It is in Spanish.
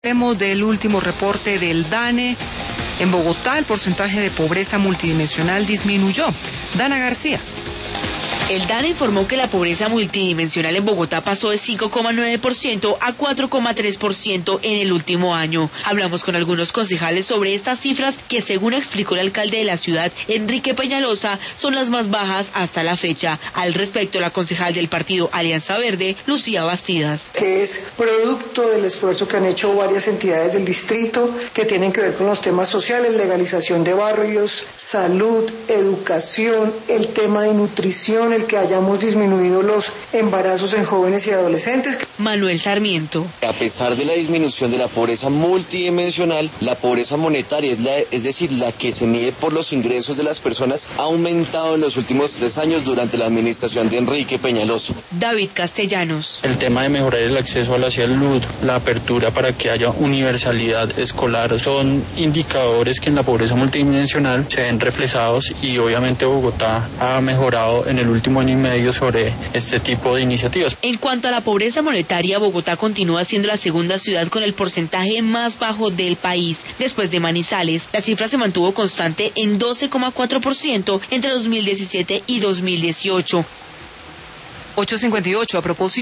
Hablemos del último reporte del DANE. En Bogotá, el porcentaje de pobreza multidimensional disminuyó. Dana García. El DANE informó que la pobreza multidimensional en Bogotá pasó de 5,9% a 4,3% en el último año. Hablamos con algunos concejales sobre estas cifras que, según explicó el alcalde de la ciudad, Enrique Peñalosa, son las más bajas hasta la fecha. Al respecto, la concejal del partido Alianza Verde, Lucía Bastidas. Que es producto del esfuerzo que han hecho varias entidades del distrito que tienen que ver con los temas sociales, legalización de barrios, salud, educación, el tema de nutrición, el que hayamos disminuido los embarazos en jóvenes y adolescentes. Manuel Sarmiento. A pesar de la disminución de la pobreza multidimensional, la pobreza monetaria, es decir, la que se mide por los ingresos de las personas, ha aumentado en los últimos 3 años durante la administración de Enrique Peñalosa. David Castellanos. El tema de mejorar el acceso a la salud, la apertura para que haya universalidad escolar, son indicadores que en la pobreza multidimensional se ven reflejados y obviamente Bogotá ha mejorado en el último año y medio sobre este tipo de iniciativas. En cuanto a la pobreza monetaria, Bogotá continúa siendo la segunda ciudad con el porcentaje más bajo del país. Después de Manizales, la cifra se mantuvo constante en 12,4% entre 2017 y 2018. 8:58 a propósito.